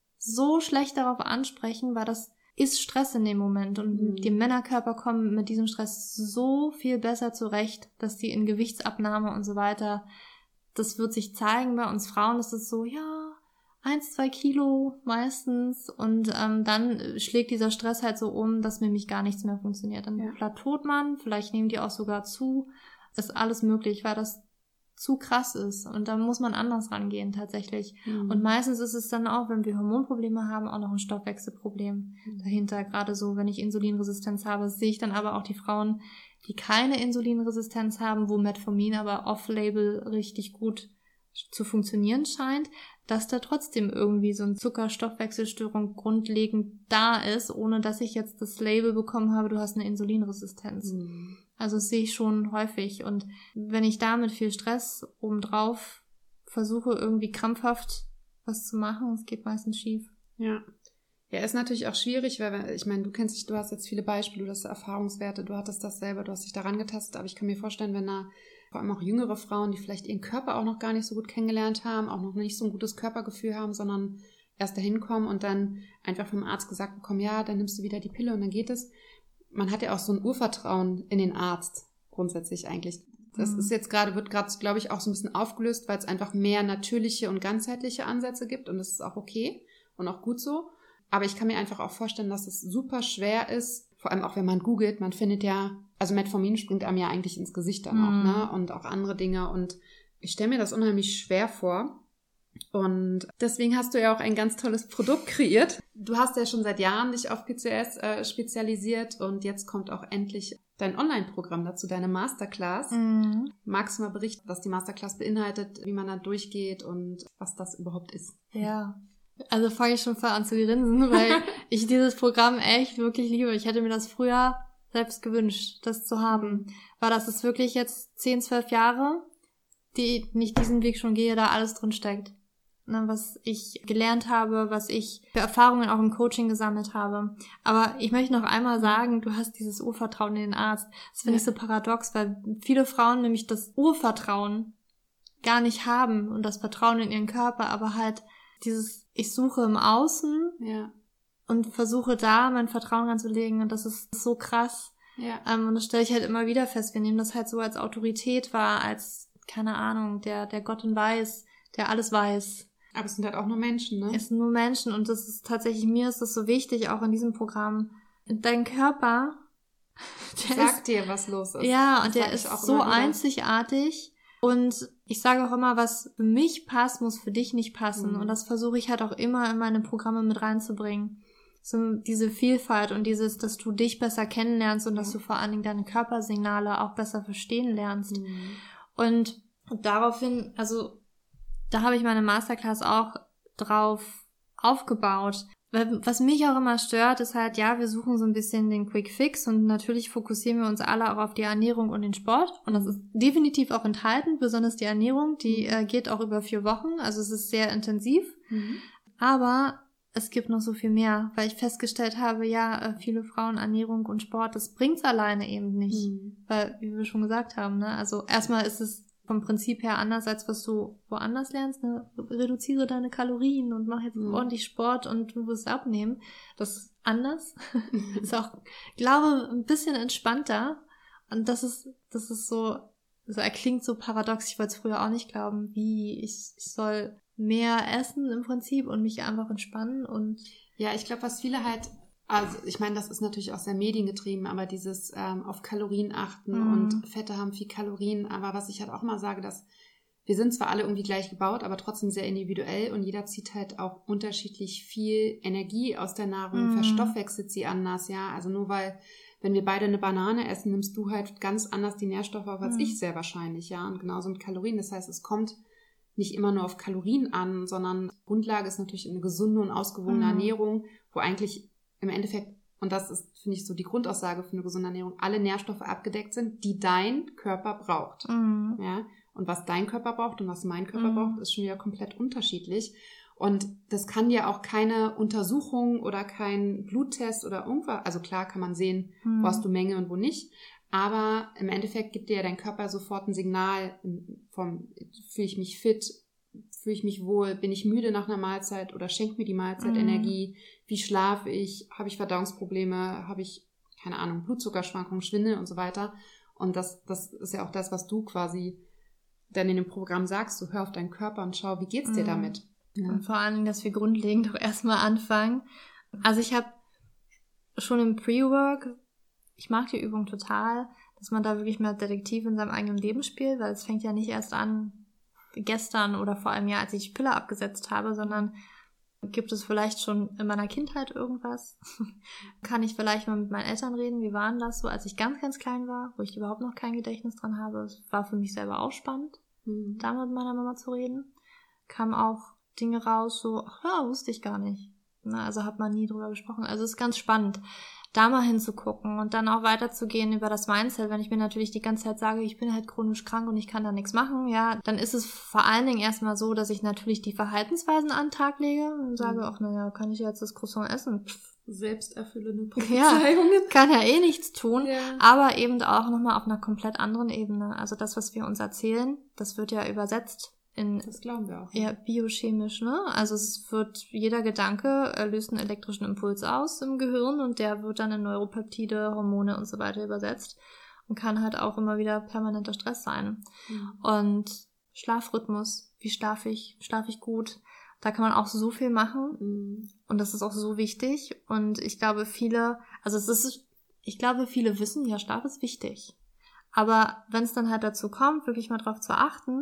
S2: so schlecht darauf ansprechen, weil das ist Stress in dem Moment, und mhm. die Männerkörper kommen mit diesem Stress so viel besser zurecht, dass die in Gewichtsabnahme und so weiter, das wird sich zeigen. Bei uns Frauen ist es so, ja, eins, zwei Kilo meistens, und ähm, dann schlägt dieser Stress halt so um, dass nämlich gar nichts mehr funktioniert. Dann
S1: ja.
S2: plateaut man, vielleicht nehmen die auch sogar zu, ist alles möglich, weil das zu krass ist, und da muss man anders rangehen tatsächlich. Mhm. Und meistens ist es dann auch, wenn wir Hormonprobleme haben, auch noch ein Stoffwechselproblem mhm. dahinter. Gerade so, wenn ich Insulinresistenz habe, sehe ich dann aber auch die Frauen, die keine Insulinresistenz haben, wo Metformin aber off-label richtig gut zu funktionieren scheint, dass da trotzdem irgendwie so eine Zuckerstoffwechselstörung grundlegend da ist, ohne dass ich jetzt das Label bekommen habe, du hast eine Insulinresistenz. Mhm. Also das sehe ich schon häufig. Und wenn ich da mit viel Stress obendrauf versuche, irgendwie krampfhaft was zu machen, es geht meistens schief.
S1: Ja. Ja, ist natürlich auch schwierig, weil, ich meine, du kennst dich, du hast jetzt viele Beispiele, du hast Erfahrungswerte, du hattest das selber, du hast dich daran getastet, aber ich kann mir vorstellen, wenn da vor allem auch jüngere Frauen, die vielleicht ihren Körper auch noch gar nicht so gut kennengelernt haben, auch noch nicht so ein gutes Körpergefühl haben, sondern erst dahin kommen und dann einfach vom Arzt gesagt bekommen, ja, dann nimmst du wieder die Pille und dann geht es. Man hat ja auch so ein Urvertrauen in den Arzt, grundsätzlich eigentlich. Das mhm. ist jetzt gerade, wird gerade, glaube ich, auch so ein bisschen aufgelöst, weil es einfach mehr natürliche und ganzheitliche Ansätze gibt, und das ist auch okay und auch gut so. Aber ich kann mir einfach auch vorstellen, dass es super schwer ist, vor allem auch wenn man googelt, man findet ja, also Metformin springt einem ja eigentlich ins Gesicht dann mhm. auch, ne? Und auch andere Dinge, und ich stelle mir das unheimlich schwer vor. Und deswegen hast du ja auch ein ganz tolles Produkt kreiert. Du hast ja schon seit Jahren dich auf P C O S äh, spezialisiert, und jetzt kommt auch endlich dein Online-Programm dazu, deine Masterclass. Mhm. Magst du mal berichten, was die Masterclass beinhaltet, wie man da durchgeht und was das überhaupt ist?
S2: Ja, also fange ich schon voll an zu grinsen, weil ich dieses Programm echt wirklich liebe. Ich hätte mir das früher selbst gewünscht, das zu haben. Weil das ist wirklich jetzt zehn, zwölf Jahre, die nicht diesen Weg schon gehe, da alles drin steckt. Was ich gelernt habe, was ich für Erfahrungen auch im Coaching gesammelt habe. Aber ich möchte noch einmal sagen, du hast dieses Urvertrauen in den Arzt. Das finde ja. ich so paradox, weil viele Frauen nämlich das Urvertrauen gar nicht haben und das Vertrauen in ihren Körper, aber halt dieses, ich suche im Außen
S1: ja.
S2: und versuche da mein Vertrauen ranzulegen, und das ist so krass.
S1: Ja.
S2: Ähm, und das stelle ich halt immer wieder fest. Wir nehmen das halt so als Autorität wahr, als, keine Ahnung, der, der Gott in Weiß, der alles weiß.
S1: Aber es sind halt auch nur Menschen, ne?
S2: Es sind nur Menschen, und das ist tatsächlich, mir ist das so wichtig, auch in diesem Programm. Dein Körper,
S1: der sagt ist, dir, was los ist.
S2: Ja, und der ist so einzigartig. Und ich sage auch immer, was für mich passt, muss für dich nicht passen. Mhm. Und das versuche ich halt auch immer in meine Programme mit reinzubringen. So diese Vielfalt und dieses, dass du dich besser kennenlernst und mhm. dass du vor allen Dingen deine Körpersignale auch besser verstehen lernst. Mhm. Und daraufhin, also da habe ich meine Masterclass auch drauf aufgebaut. Weil was mich auch immer stört, ist halt, ja, wir suchen so ein bisschen den Quick Fix, und natürlich fokussieren wir uns alle auch auf die Ernährung und den Sport. Und das ist definitiv auch enthalten, besonders die Ernährung, die äh, geht auch über vier Wochen, also es ist sehr intensiv. Mhm. Aber es gibt noch so viel mehr, weil ich festgestellt habe, ja, viele Frauen Ernährung und Sport, das bringt's alleine eben nicht, mhm. weil, wie wir schon gesagt haben, ne, also erstmal ist es vom Prinzip her anders, als was du woanders lernst, ne, reduziere deine Kalorien und mach jetzt mhm. ordentlich Sport und du wirst abnehmen, das ist anders, ist auch, glaube, ein bisschen entspannter und das ist, das ist so, so er klingt so paradox, ich wollte es früher auch nicht glauben, wie ich, ich soll mehr essen im Prinzip und mich einfach entspannen und
S1: ja, ich glaube, was viele halt, also ich meine, das ist natürlich auch sehr mediengetrieben, aber dieses ähm, auf Kalorien achten mm. und Fette haben viel Kalorien, aber was ich halt auch mal sage, dass wir sind zwar alle irgendwie gleich gebaut, aber trotzdem sehr individuell und jeder zieht halt auch unterschiedlich viel Energie aus der Nahrung, mm. verstoffwechselt sie anders, ja, also nur weil, wenn wir beide eine Banane essen, nimmst du halt ganz anders die Nährstoffe auf als mm. ich sehr wahrscheinlich, ja, und genauso mit Kalorien, das heißt, es kommt nicht immer nur auf Kalorien an, sondern Grundlage ist natürlich eine gesunde und ausgewogene mm. Ernährung, wo eigentlich im Endeffekt, und das ist, finde ich, so die Grundaussage für eine gesunde Ernährung, alle Nährstoffe abgedeckt sind, die dein Körper braucht. Mm. Ja? Und was dein Körper braucht und was mein Körper mm. braucht, ist schon wieder komplett unterschiedlich. Und das kann dir auch keine Untersuchung oder kein Bluttest oder irgendwas, also klar kann man sehen, mm. wo hast du Menge und wo nicht, aber im Endeffekt gibt dir ja dein Körper sofort ein Signal vom, fühle ich mich fit, fühle ich mich wohl, bin ich müde nach einer Mahlzeit oder schenkt mir die Mahlzeit mhm. Energie, wie schlafe ich, habe ich Verdauungsprobleme, habe ich, keine Ahnung, Blutzuckerschwankungen, Schwindel und so weiter. Und das, das ist ja auch das, was du quasi dann in dem Programm sagst, so hör auf deinen Körper und schau, wie geht's dir mhm. damit?
S2: Ja. Und vor allen Dingen, dass wir grundlegend doch erstmal anfangen. Also ich habe schon im Pre-Work, ich mag die Übung total, dass man da wirklich mehr Detektiv in seinem eigenen Leben spielt, weil es fängt ja nicht erst an gestern oder vor einem Jahr, als ich Pille abgesetzt habe, sondern gibt es vielleicht schon in meiner Kindheit irgendwas? Kann ich vielleicht mal mit meinen Eltern reden? Wie waren das so, als ich ganz, ganz klein war, wo ich überhaupt noch kein Gedächtnis dran habe? Es war für mich selber auch spannend, mhm. da mit meiner Mama zu reden. Kamen auch Dinge raus, so, ach ja, wusste ich gar nicht. Na, also hat man nie drüber gesprochen. Also es ist ganz spannend, da mal hinzugucken und dann auch weiterzugehen über das Mindset. Wenn ich mir natürlich die ganze Zeit sage, ich bin halt chronisch krank und ich kann da nichts machen, ja, dann ist es vor allen Dingen erstmal so, dass ich natürlich die Verhaltensweisen an den Tag lege und sage, ach naja, kann ich jetzt das Croissant essen? Pff.
S1: Selbsterfüllende Prophezeiungen.
S2: Ja, kann ja eh nichts tun,
S1: ja.
S2: aber eben auch nochmal auf einer komplett anderen Ebene. Also das, was wir uns erzählen, das wird ja übersetzt in,
S1: das glauben wir auch.
S2: Ja, biochemisch, ne? Also es wird, jeder Gedanke löst einen elektrischen Impuls aus im Gehirn und der wird dann in Neuropeptide, Hormone und so weiter übersetzt und kann halt auch immer wieder permanenter Stress sein. Mhm. Und Schlafrhythmus, wie schlafe ich, schlafe ich gut? Da kann man auch so viel machen mhm. und das ist auch so wichtig und ich glaube viele, also es ist, ich glaube viele wissen, ja, Schlaf ist wichtig. Aber wenn es dann halt dazu kommt, wirklich mal drauf zu achten,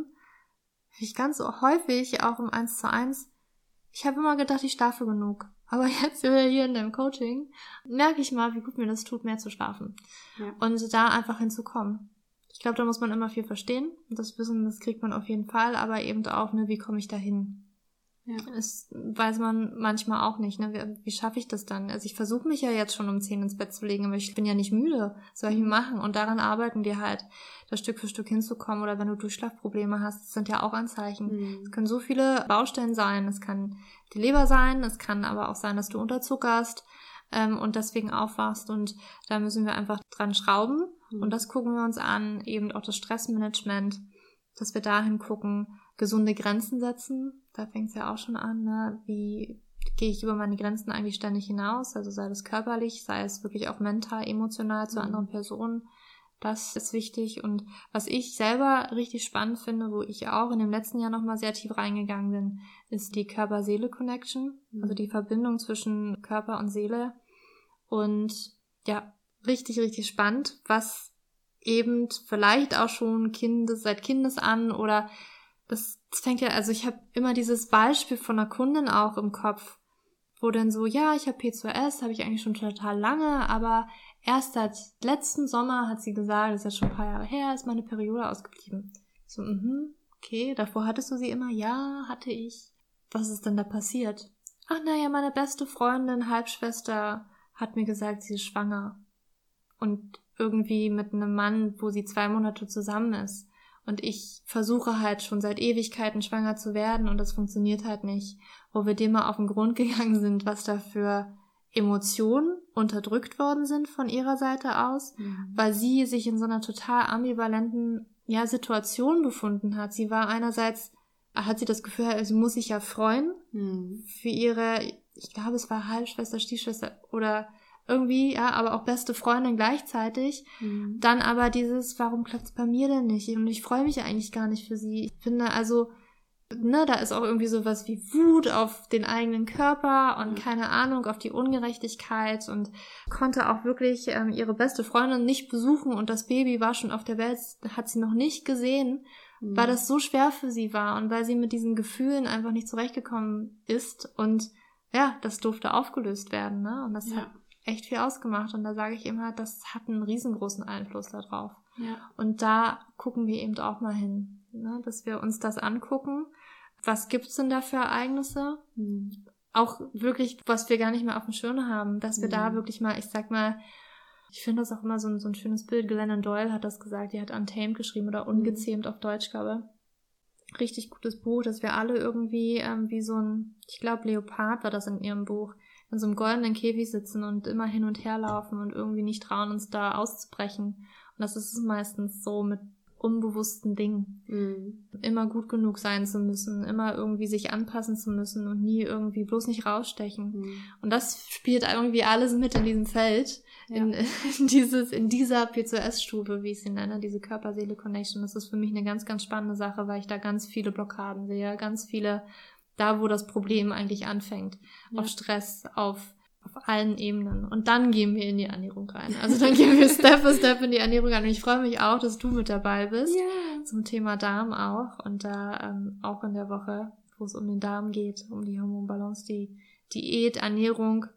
S2: ich ganz so häufig, auch im eins zu eins, ich habe immer gedacht, ich schlafe genug. Aber jetzt hier in dem Coaching merke ich mal, wie gut mir das tut, mehr zu schlafen. Ja. Und da einfach hinzukommen. Ich glaube, da muss man immer viel verstehen. Das Wissen, das kriegt man auf jeden Fall, aber eben auch, ne, wie komme ich da hin? Ja. Das weiß man manchmal auch nicht, ne? Wie, wie schaffe ich das dann? Also ich versuche mich ja jetzt schon um zehn ins Bett zu legen, aber ich bin ja nicht müde. Was soll ich machen? Und daran arbeiten wir halt, da Stück für Stück hinzukommen. Oder wenn du Durchschlafprobleme hast, das sind ja auch Anzeichen. Mhm. Es können so viele Baustellen sein. Es kann die Leber sein, es kann aber auch sein, dass du unterzuckerst ähm, und deswegen aufwachst. Und da müssen wir einfach dran schrauben. Mhm. Und das gucken wir uns an, eben auch das Stressmanagement, dass wir dahin gucken, gesunde Grenzen setzen. Da fängt es ja auch schon an, ne? Wie gehe ich über meine Grenzen eigentlich ständig hinaus? Also sei das körperlich, sei es wirklich auch mental, emotional zu mhm. anderen Personen. Das ist wichtig. Und was ich selber richtig spannend finde, wo ich auch in dem letzten Jahr nochmal sehr tief reingegangen bin, ist die Körper-Seele-Connection. Mhm. Also die Verbindung zwischen Körper und Seele. Und ja, richtig, richtig spannend, was eben vielleicht auch schon Kindes, seit Kindes an oder das, das fängt ja, also ich habe immer dieses Beispiel von einer Kundin auch im Kopf, wo dann so, ja, ich habe P C O S, habe ich eigentlich schon total lange, aber erst seit letzten Sommer hat sie gesagt, das ist ja schon ein paar Jahre her, ist meine Periode ausgeblieben. So, mhm, okay, davor hattest du sie immer? Ja, hatte ich. Was ist denn da passiert? Ach naja, meine beste Freundin, Halbschwester, hat mir gesagt, sie ist schwanger. Und irgendwie mit einem Mann, wo sie zwei Monate zusammen ist. Und ich versuche halt schon seit Ewigkeiten schwanger zu werden und das funktioniert halt nicht. Wo wir dem mal auf den Grund gegangen sind, was da für Emotionen unterdrückt worden sind von ihrer Seite aus, mhm. weil sie sich in so einer total ambivalenten ja, Situation befunden hat. Sie war einerseits, hat sie das Gefühl, sie muss sich ja freuen mhm. für ihre, ich glaube, es war Halbschwester, Stiefschwester oder irgendwie, ja, aber auch beste Freundin gleichzeitig. Mhm. Dann aber dieses, warum klappt es bei mir denn nicht? Und ich freue mich eigentlich gar nicht für sie. Ich finde, also, ne, da ist auch irgendwie sowas wie Wut auf den eigenen Körper und mhm. keine Ahnung, auf die Ungerechtigkeit und konnte auch wirklich ähm, ihre beste Freundin nicht besuchen und das Baby war schon auf der Welt, hat sie noch nicht gesehen, mhm. weil das so schwer für sie war und weil sie mit diesen Gefühlen einfach nicht zurechtgekommen ist und ja, das durfte aufgelöst werden, ne, und das ja. hat echt viel ausgemacht und da sage ich immer, das hat einen riesengroßen Einfluss darauf. Ja. Und da gucken wir eben auch mal hin, ne, dass wir uns das angucken. Was gibt's denn da für Ereignisse? Mhm. Auch wirklich, was wir gar nicht mehr auf dem Schirm haben, dass wir mhm. da wirklich mal, ich sag mal, ich finde das auch immer so ein, so ein schönes Bild. Glennon Doyle hat das gesagt, die hat Untamed geschrieben oder Ungezähmt mhm. auf Deutsch, glaube ich. Richtig gutes Buch, dass wir alle irgendwie ähm, wie so ein, ich glaube Leopard war das in ihrem Buch, in so einem goldenen Käfig sitzen und immer hin und her laufen und irgendwie nicht trauen, uns da auszubrechen. Und das ist meistens so mit unbewussten Dingen. Mhm. Immer gut genug sein zu müssen, immer irgendwie sich anpassen zu müssen und nie irgendwie bloß nicht rausstechen. Mhm. Und das spielt irgendwie alles mit in diesem Feld, ja. in, in dieses, in dieser P C O S-Stufe, wie ich sie nenne, diese Körper-Seele-Connection. Das ist für mich eine ganz, ganz spannende Sache, weil ich da ganz viele Blockaden sehe, ganz viele da, wo das Problem eigentlich anfängt, ja. auf Stress, auf auf allen Ebenen. Und dann gehen wir in die Ernährung rein. Also dann gehen wir Step für Step in die Ernährung rein. Und ich freue mich auch, dass du mit dabei bist. Yeah. Zum Thema Darm auch. Und da ähm, auch in der Woche, wo es um den Darm geht, um die Hormonbalance, die Diät, Ernährung.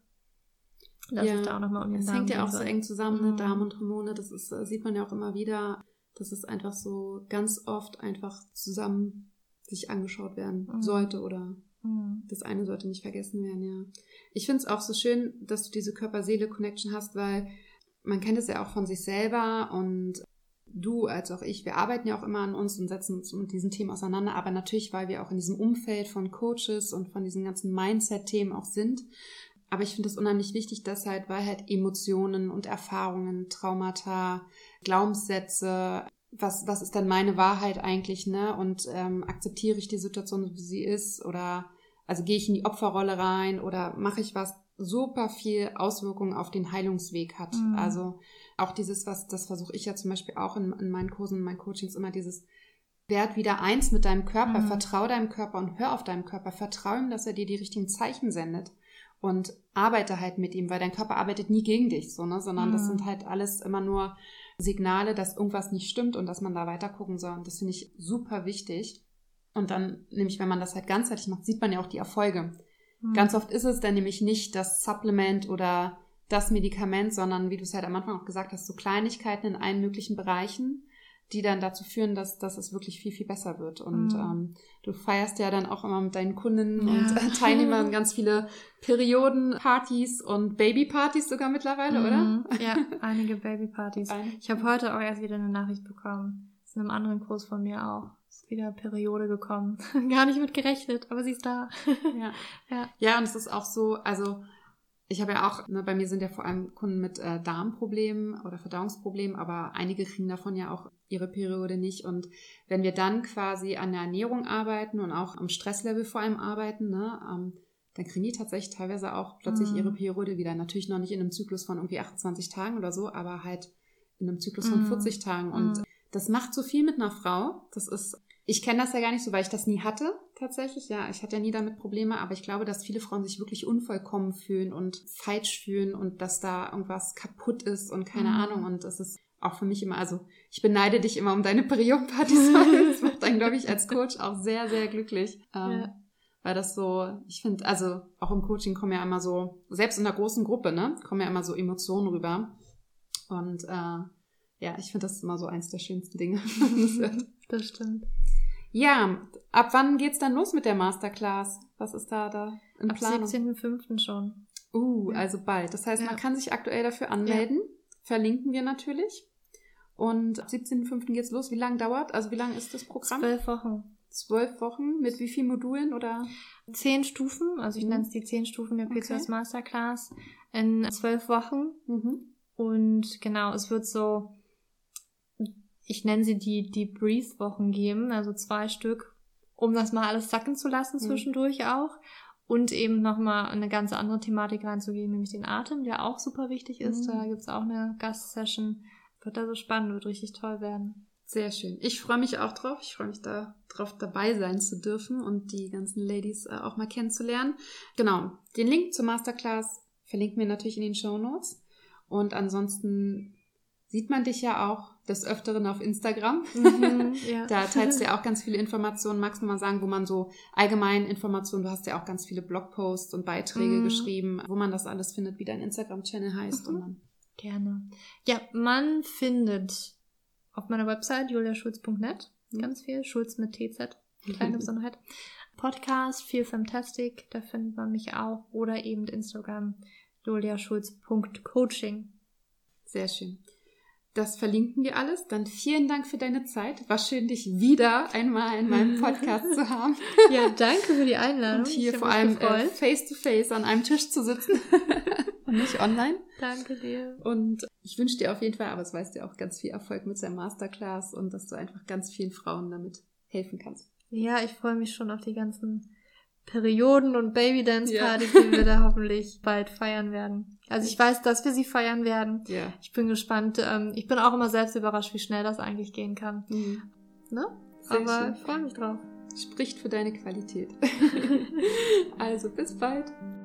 S2: Dass
S1: ja,
S2: ich da auch nochmal um den
S1: das
S2: Darm
S1: hängt ja auch
S2: soll.
S1: so eng zusammen, mhm. ne? Darm und Hormone. Das ist, sieht man ja auch immer wieder, dass es einfach so ganz oft einfach zusammen sich angeschaut werden mhm. sollte oder das eine sollte nicht vergessen werden, ja. Ich finde es auch so schön, dass du diese Körper-Seele-Connection hast, weil man kennt es ja auch von sich selber und du als auch ich, wir arbeiten ja auch immer an uns und setzen uns mit diesen Themen auseinander, aber natürlich, weil wir auch in diesem Umfeld von Coaches und von diesen ganzen Mindset-Themen auch sind. Aber ich finde es unheimlich wichtig, dass halt, weil halt Emotionen und Erfahrungen, Traumata, Glaubenssätze, was, was ist denn meine Wahrheit eigentlich, ne? Und ähm, akzeptiere ich die Situation, so wie sie ist? Oder also gehe ich in die Opferrolle rein oder mache ich was super viel Auswirkungen auf den Heilungsweg hat? Mhm. Also auch dieses, was, das versuche ich ja zum Beispiel auch in, in meinen Kursen, in meinen Coachings immer dieses werd wieder eins mit deinem Körper, mhm. vertrau deinem Körper und hör auf deinen Körper, vertrau ihm, dass er dir die richtigen Zeichen sendet. Und arbeite halt mit ihm, weil dein Körper arbeitet nie gegen dich, so, ne, sondern mhm. das sind halt alles immer nur Signale, dass irgendwas nicht stimmt und dass man da weiter gucken soll. Und das finde ich super wichtig. Und dann, nämlich, wenn man das halt ganzheitlich macht, sieht man ja auch die Erfolge. Mhm. Ganz oft ist es dann nämlich nicht das Supplement oder das Medikament, sondern, wie du es halt am Anfang auch gesagt hast, so Kleinigkeiten in allen möglichen Bereichen, die dann dazu führen, dass, dass es wirklich viel, viel besser wird. Und mhm. ähm, du feierst ja dann auch immer mit deinen Kundinnen ja. und äh, Teilnehmern ganz viele Periodenpartys und Babypartys sogar mittlerweile, mhm. oder?
S2: Ja, einige Babypartys. Ein- ich habe heute auch erst wieder eine Nachricht bekommen. Das ist in einem anderen Kurs von mir auch. Ist wieder Periode gekommen. Gar nicht mit gerechnet, aber sie ist da.
S1: ja. ja. Ja, und es ist auch so, also ich habe ja auch, ne, bei mir sind ja vor allem Kunden mit äh, Darmproblemen oder Verdauungsproblemen, aber einige kriegen davon ja auch ihre Periode nicht. Und wenn wir dann quasi an der Ernährung arbeiten und auch am Stresslevel vor allem arbeiten, ne, ähm, dann kriegen die tatsächlich teilweise auch plötzlich mhm. ihre Periode wieder. Natürlich noch nicht in einem Zyklus von irgendwie achtundzwanzig Tagen oder so, aber halt in einem Zyklus von mhm. vierzig Tagen. Und mhm. das macht so viel mit einer Frau. Das ist, ich kenne das ja gar nicht so, weil ich das nie hatte, tatsächlich. Ja, ich hatte ja nie damit Probleme, aber ich glaube, dass viele Frauen sich wirklich unvollkommen fühlen und falsch fühlen und dass da irgendwas kaputt ist und keine mhm. Ahnung. Und das ist auch für mich immer, also ich beneide dich immer um deine Periodenpartys, weil das macht dann, glaube ich, als Coach auch sehr, sehr glücklich. Ähm, ja. Weil das so, ich finde, also auch im Coaching kommen ja immer so, selbst in der großen Gruppe, ne, kommen ja immer so Emotionen rüber. Und äh, ja, ich finde das immer so eins der schönsten Dinge.
S2: Das stimmt.
S1: Ja, ab wann geht's dann los mit der Masterclass? Was ist da da in Planung?
S2: Ab siebzehnten fünften schon.
S1: Uh, ja. Also bald. Das heißt, ja. man kann sich aktuell dafür anmelden. Ja. Verlinken wir natürlich. Und ab siebzehnten fünften geht's los. Wie lange dauert? Also wie lange ist das Programm?
S2: Zwölf Wochen.
S1: Zwölf Wochen. Mit wie vielen Modulen oder?
S2: Zehn Stufen. Also ich
S1: Mhm.
S2: nenne es die zehn Stufen der P C O S
S1: Okay.
S2: Masterclass in zwölf Wochen.
S1: Mhm.
S2: Und genau, es wird so, ich nenne sie die, die Breathe-Wochen geben, also zwei Stück, um das mal alles sacken zu lassen
S1: Mhm.
S2: zwischendurch auch. Und eben nochmal eine ganz andere Thematik reinzugehen, nämlich den Atem, der auch super wichtig ist.
S1: Mhm.
S2: Da gibt's auch eine Gastsession. Wird da so spannend, wird richtig toll werden.
S1: Sehr schön. Ich freue mich auch drauf. Ich freue mich da drauf, dabei sein zu dürfen und die ganzen Ladies äh, auch mal kennenzulernen. Genau. Den Link zur Masterclass verlinken wir natürlich in den Shownotes. Und ansonsten sieht man dich ja auch des Öfteren auf Instagram.
S2: Mhm, ja.
S1: Da teilst du ja auch ganz viele Informationen. Magst du mal sagen, wo man so allgemein Informationen, du hast ja auch ganz viele Blogposts und Beiträge
S2: Mhm.
S1: geschrieben, wo man das alles findet, wie dein Instagram-Channel heißt.
S2: Mhm.
S1: Und dann
S2: Gerne. Ja, man findet auf meiner Website julia schulz punkt net
S1: Mhm.
S2: ganz viel. Schulz mit T Z, kleine Besonderheit. Podcast, viel Fantastic, da findet man mich auch. Oder eben Instagram, julia schulz punkt coaching.
S1: Sehr schön. Das verlinken wir alles. Dann vielen Dank für deine Zeit. War schön, dich wieder einmal in meinem Podcast zu haben.
S2: Ja, danke für die Einladung.
S1: Und hier
S2: Ich hab
S1: vor
S2: mich
S1: allem äh,
S2: gefreut.
S1: face-to-face an einem Tisch zu sitzen und nicht online.
S2: Danke dir.
S1: Und ich wünsche dir auf jeden Fall, aber es weißt du ja auch, ganz viel Erfolg mit der Masterclass und dass du einfach ganz vielen Frauen damit helfen kannst.
S2: Ja, ich freue mich schon auf die ganzen Perioden- und Baby-Dance-Partys,
S1: Ja.
S2: die wir da hoffentlich bald feiern werden. Also ich weiß, dass wir sie feiern werden.
S1: Ja.
S2: Ich bin gespannt. Ähm, ich bin auch immer selbst überrascht, wie schnell das eigentlich gehen kann.
S1: Mhm.
S2: Ne?
S1: Sehr
S2: Aber
S1: schön.
S2: ich freue mich drauf.
S1: Spricht für deine Qualität. Also bis bald.